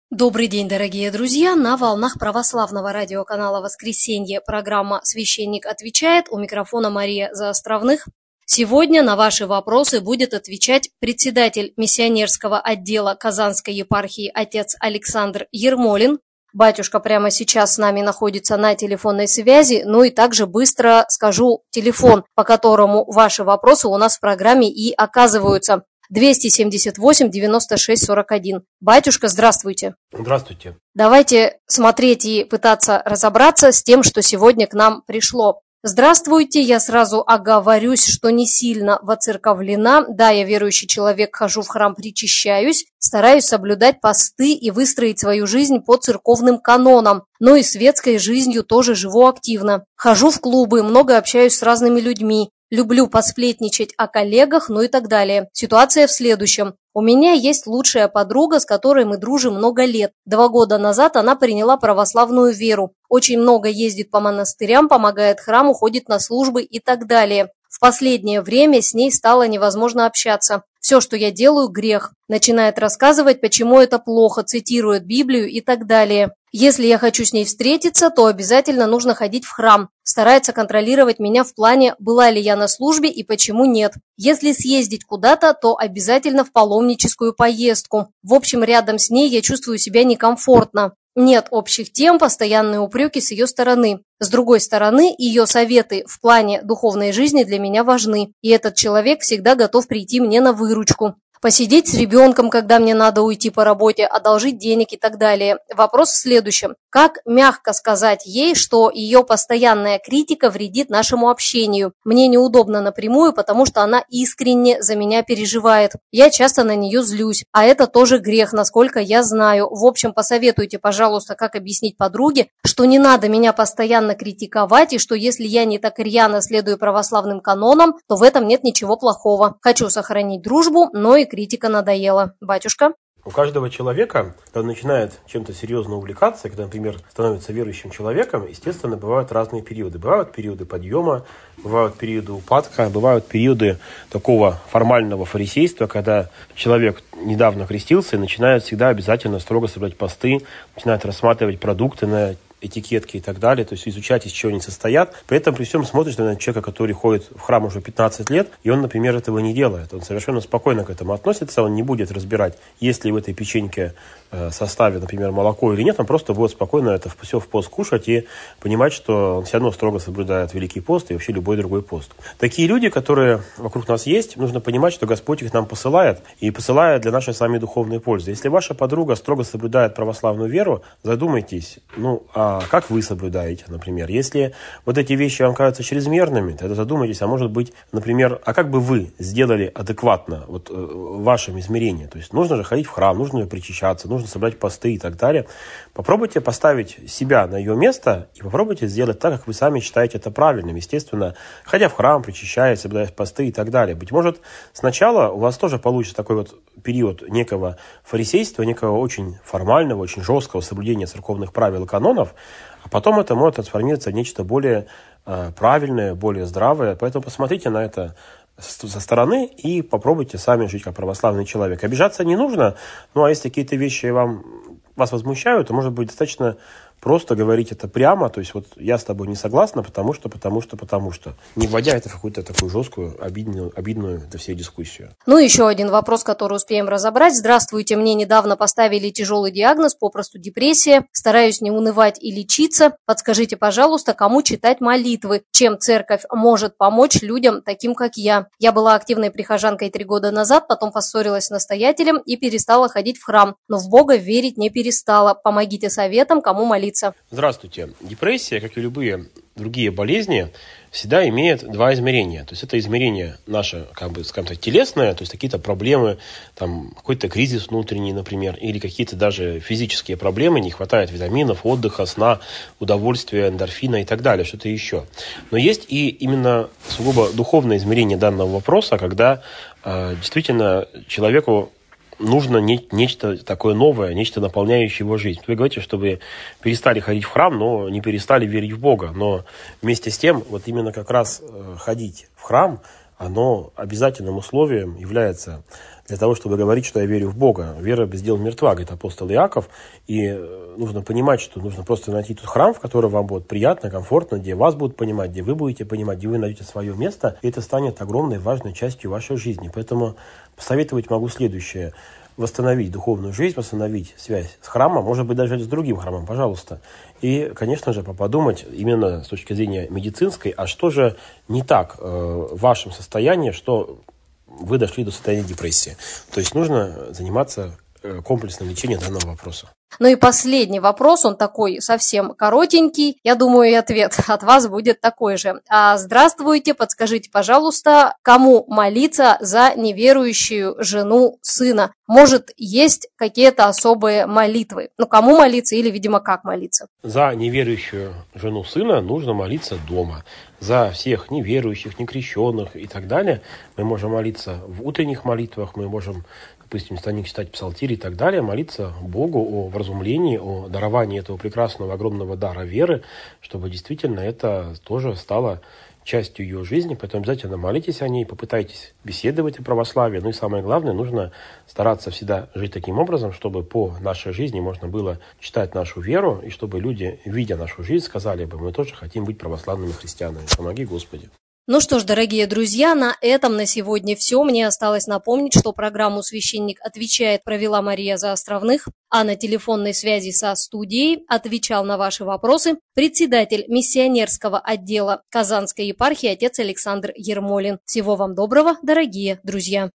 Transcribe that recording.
Добрый день, дорогие друзья! На волнах православного радиоканала «Воскресенье» программа «Священник отвечает». У микрофона Мария Заостровных. Сегодня на ваши вопросы будет отвечать председатель миссионерского отдела Казанской епархии отец Александр Ермолин. Батюшка прямо сейчас с нами находится на телефонной связи, ну и также быстро скажу телефон, по которому ваши вопросы у нас в программе и оказываются. 278-96-41. Батюшка, здравствуйте. Здравствуйте. Давайте смотреть и пытаться разобраться с тем, что сегодня к нам пришло. Здравствуйте, я сразу оговорюсь, что не сильно воцерковлена. Да, я верующий человек, хожу в храм, причащаюсь, стараюсь соблюдать посты и выстроить свою жизнь по церковным канонам, но и светской жизнью тоже живу активно. Хожу в клубы, много общаюсь с разными людьми. Люблю посплетничать о коллегах, ну и так далее. Ситуация в следующем. У меня есть лучшая подруга, с которой мы дружим много лет. 2 года назад она приняла православную веру. Очень много ездит по монастырям, помогает храму, ходит на службы и так далее. В последнее время с ней стало невозможно общаться. Все, что я делаю, грех. Начинает рассказывать, почему это плохо, цитирует Библию и так далее. Если я хочу с ней встретиться, то обязательно нужно ходить в храм. Старается контролировать меня в плане, была ли я на службе и почему нет. Если съездить куда-то, то обязательно в паломническую поездку. В общем, рядом с ней я чувствую себя некомфортно. Нет общих тем, постоянные упреки с ее стороны. С другой стороны, ее советы в плане духовной жизни для меня важны, и этот человек всегда готов прийти мне на выручку. Посидеть с ребенком, когда мне надо уйти по работе, одолжить денег и так далее. Вопрос в следующем. Как мягко сказать ей, что ее постоянная критика вредит нашему общению? Мне неудобно напрямую, потому что она искренне за меня переживает. Я часто на нее злюсь, а это тоже грех, насколько я знаю. В общем, посоветуйте, пожалуйста, как объяснить подруге, что не надо меня постоянно критиковать, и что если я не так рьяно следую православным канонам, то в этом нет ничего плохого. Хочу сохранить дружбу, но и критика надоела. Батюшка? У каждого человека, когда он начинает чем-то серьезно увлекаться, когда, например, становится верующим человеком, естественно, бывают разные периоды. Бывают периоды подъема, бывают периоды упадка, бывают периоды такого формального фарисейства, когда человек недавно крестился и начинает всегда обязательно строго соблюдать посты, начинает рассматривать продукты на этикетки и так далее, то есть изучать, из чего они состоят. При этом при всем смотришь на человека, который ходит в храм уже 15 лет, и он, например, этого не делает. Он совершенно спокойно к этому относится, он не будет разбирать, есть ли в этой печеньке составе, например, молоко или нет, он просто будет спокойно это все в пост кушать и понимать, что он все равно строго соблюдает Великий пост и вообще любой другой пост. Такие люди, которые вокруг нас есть, нужно понимать, что Господь их нам посылает, и посылает для нашей с вами духовной пользы. Если ваша подруга строго соблюдает православную веру, задумайтесь, а как вы соблюдаете, например. Если вот эти вещи вам кажутся чрезмерными, тогда задумайтесь, а может быть, например, а как бы вы сделали адекватно в вашем измерении? То есть нужно же ходить в храм, нужно причащаться, нужно соблюдать посты и так далее. Попробуйте поставить себя на ее место и попробуйте сделать так, как вы сами считаете это правильным. Естественно, ходя в храм, причащаясь, соблюдая посты и так далее. Быть может, сначала у вас тоже получится такой вот период некого фарисейства, некого очень формального, очень жесткого соблюдения церковных правил и канонов, а потом это может трансформироваться в нечто более правильное, более здравое. Поэтому посмотрите на это со стороны и попробуйте сами жить как православный человек. Обижаться не нужно, а если какие-то вещи вас возмущают, то, может быть, достаточно просто говорить это прямо, то есть вот я с тобой не согласна, потому что, не вводя это в какую-то такую жесткую, обидную для всей дискуссию. Ну, еще один вопрос, который успеем разобрать. Здравствуйте, мне недавно поставили тяжелый диагноз, попросту депрессия. Стараюсь не унывать и лечиться. Подскажите, пожалуйста, кому читать молитвы? Чем церковь может помочь людям, таким как я? Я была активной прихожанкой 3 года назад, потом поссорилась с настоятелем и перестала ходить в храм, но в Бога верить не перестала. Помогите советом, кому молиться. Здравствуйте. Депрессия, как и любые другие болезни, всегда имеет 2 измерения. То есть это измерение наше, скажем так, телесное, то есть какие-то проблемы, какой-то кризис внутренний, например, или какие-то даже физические проблемы, не хватает витаминов, отдыха, сна, удовольствия, эндорфина и так далее, что-то еще. Но есть и именно сугубо духовное измерение данного вопроса, когда действительно человеку нужно нечто такое новое, нечто наполняющее его жизнь. Вы говорите, что вы перестали ходить в храм, но не перестали верить в Бога. Но вместе с тем, вот именно как раз ходить в храм, оно обязательным условием является для того, чтобы говорить, что я верю в Бога. Вера без дел мертва, говорит апостол Иаков. И нужно понимать, что нужно просто найти тот храм, в который вам будет приятно, комфортно, где вас будут понимать, где вы будете понимать, где вы найдете свое место. И это станет огромной, важной частью вашей жизни. Поэтому посоветовать могу следующее. Восстановить духовную жизнь, восстановить связь с храмом, может быть, даже с другим храмом, пожалуйста. И, конечно же, подумать именно с точки зрения медицинской, а что же не так в вашем состоянии, что вы дошли до состояния депрессии. То есть нужно заниматься комплексным лечением данного вопроса. Ну и последний вопрос, он такой совсем коротенький. Я думаю, и ответ от вас будет такой же. Здравствуйте, подскажите, пожалуйста, кому молиться за неверующую жену сына? Может, есть какие-то особые молитвы? Кому молиться или, видимо, как молиться? За неверующую жену сына нужно молиться дома. За всех неверующих, некрещенных и так далее мы можем молиться в утренних молитвах, мы можем, допустим, станем читать псалтирь и так далее, молиться Богу о вразумлении, о даровании этого прекрасного, огромного дара веры, чтобы действительно это тоже стало частью ее жизни. Поэтому обязательно молитесь о ней, попытайтесь беседовать о православии. Ну и самое главное, нужно стараться всегда жить таким образом, чтобы по нашей жизни можно было читать нашу веру, и чтобы люди, видя нашу жизнь, сказали бы, мы тоже хотим быть православными христианами. Помоги, Господи. Ну что ж, дорогие друзья, на этом на сегодня все. Мне осталось напомнить, что программу «Священник отвечает» провела Мария Заостровных, а на телефонной связи со студией отвечал на ваши вопросы председатель миссионерского отдела Казанской епархии отец Александр Ермолин. Всего вам доброго, дорогие друзья!